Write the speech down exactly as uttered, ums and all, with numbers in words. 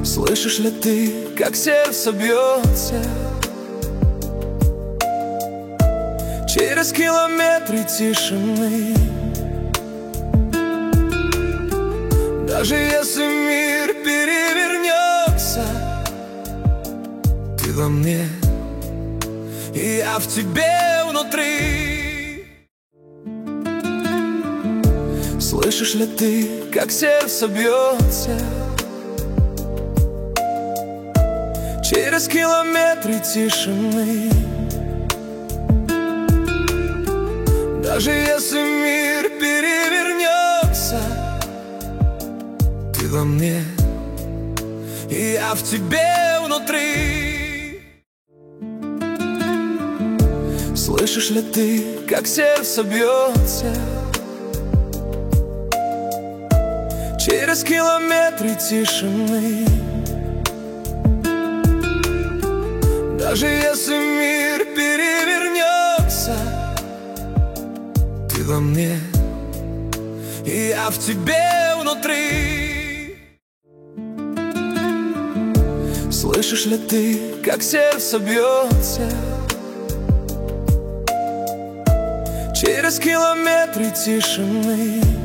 Слышишь ли ты, как сердце бьется через километры тишины? Даже если мир перевернется, ты во мне, и я в тебе внутри. Слышишь ли ты, как сердце бьется через километры тишины? Даже если мир перевернется, ты во мне, и я в тебе внутри. Слышишь ли ты, как сердце бьется через километры тишины? Даже если мир перевернется, ты во мне, и я в тебе внутри. Слышишь ли ты, как сердце бьется через километры тишины?